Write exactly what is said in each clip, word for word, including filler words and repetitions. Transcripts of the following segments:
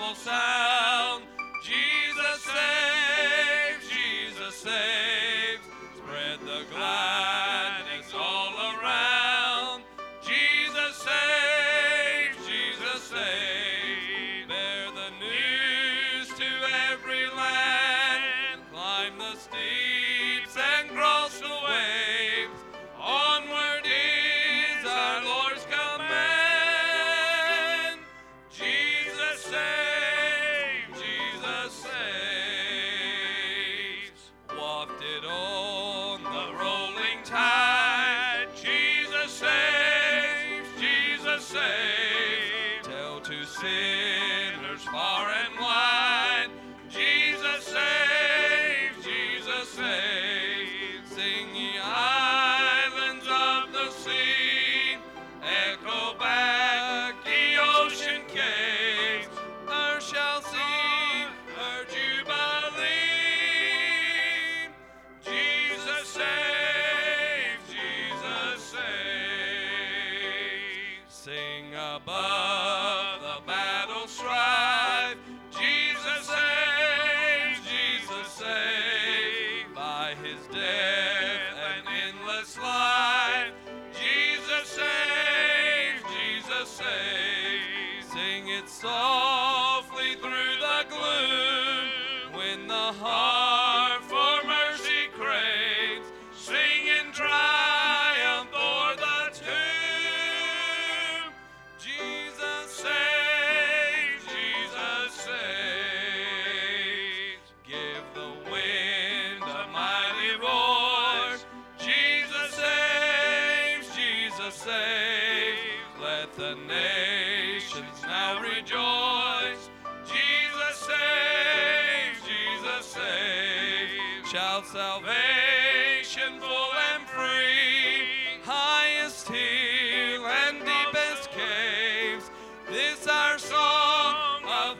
battle sound. Jesus saves, Jesus saves. Spread the gladness all around. Jesus saves, Jesus saves. Bear the news to every land. Climb the steeps and cross the waves. Onward is our Lord's command. Jesus saves, Jesus saves. Wafted on the rolling tide. Jesus saves, Jesus saves. Tell to sinners far and wide. Jesus saves, Jesus saves. Sing ye islands of the sea. Echo back ye ocean caves. Earth shall sing her jubilee. Jesus saves, Jesus saves. Sing above the battle strife. Jesus saves, Jesus saves. By his death and endless life. Jesus saves, Jesus saves. Sing it softly through the gloom. When the heart for mercy craves, sing in triumph o'er the tomb. Jesus saves, Jesus saves. Give the wind a mighty voice. Jesus saves, Jesus saves. Let the nations now rejoice. Jesus saves, Jesus saves. Shout salvation full and free. Highest hill and deepest caves. This our song of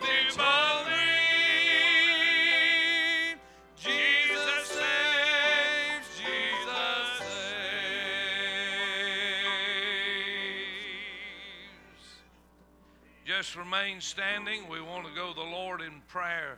victory. Jesus saves, Jesus saves. Just remain standing. We want to go to the Lord in prayer.